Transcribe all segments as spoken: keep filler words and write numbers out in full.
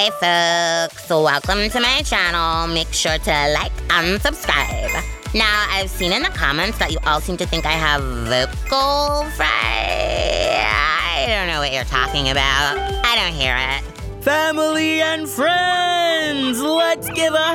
Hey folks, welcome to my channel. Make sure to like and subscribe. Now, I've seen in the comments that you all seem to think I have vocal fry. I don't know what you're talking about. I don't hear it. Family and friends, let's give a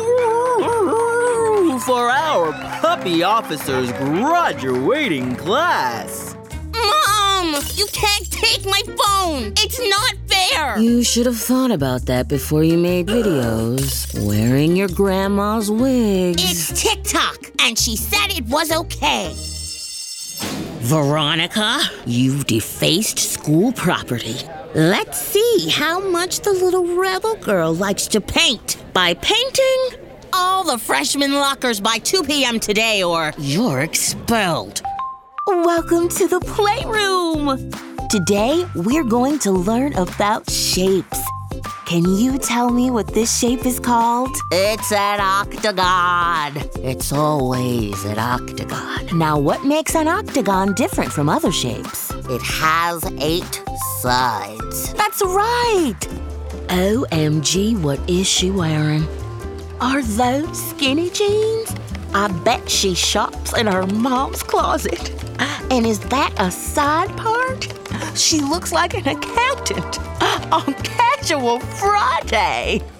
howl for our puppy officer's graduating class. Mom, you can't take my phone. It's not fair. You should have thought about that before you made videos. Wearing your grandma's wigs. It's TikTok, and she said it was okay. Veronica, you've defaced school property. Let's see how much the little rebel girl likes to paint. By painting, All the freshman lockers by two p.m. today, or you're expelled. Welcome to the playroom! Today, we're going to learn about shapes. Can you tell me what this shape is called? It's an octagon. It's always an octagon. Now, what makes an octagon different from other shapes? It has eight sides. That's right! O M G, what is she wearing? Are those skinny jeans? I bet she shops in her mom's closet. And is that a side part? She looks like an accountant on Casual Friday.